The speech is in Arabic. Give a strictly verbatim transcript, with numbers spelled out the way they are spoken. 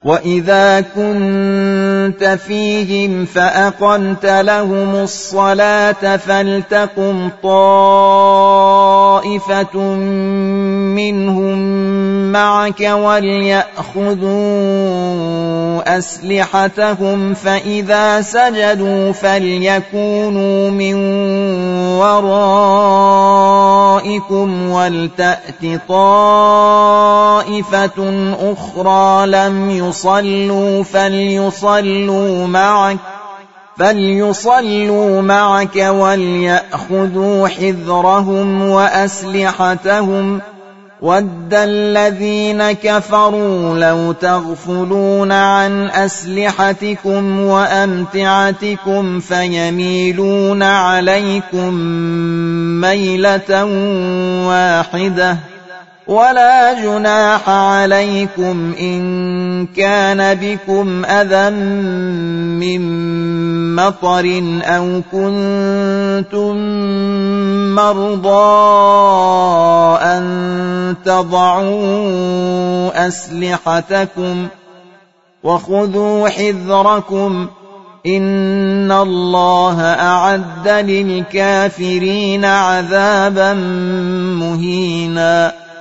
وَإِذَا كُنتَ فِيهِمْ فَأَقَمْتَ لَهُمُ الصَّلَاةَ فَلْتَقُمْ طَائِفَةٌ مِّنْهُم مَّعَكَ وَلْيَأْخُذُوا أَسْلِحَتَهُمْ فَإِذَا سَجَدُوا فَلْيَكُونُوا مِن وَرَائِكُمْ وَلْتَأْتِ طَائِفَةٌ أُخْرَىٰ لَمْ يصلوا فليصلوا معك فليصلوا معك وليأخذوا حذرهم وأسلحتهم وَدَّ الَّذِينَ كَفَرُوا لَوْ تَغْفُلُونَ عَنْ أَسْلِحَتِكُمْ وَأَمْتِعَتِكُمْ فَيَمِيلُونَ عَلَيْكُمْ مَيْلَةً وَاحِدَةً وَلَا جُنَاحَ عَلَيْكُمْ إِن كَانَ بِكُمْ أَذًى مِّن مَّطَرٍ أَوْ كُنتُم مَّرْضَىٰ أَن تَضَعُوا أَسْلِحَتَكُمْ وَخُذُوا حِذْرَكُمْ إِنَّ اللَّهَ أَعَدَّ لِلْكَافِرِينَ عَذَابًا مُّهِينًا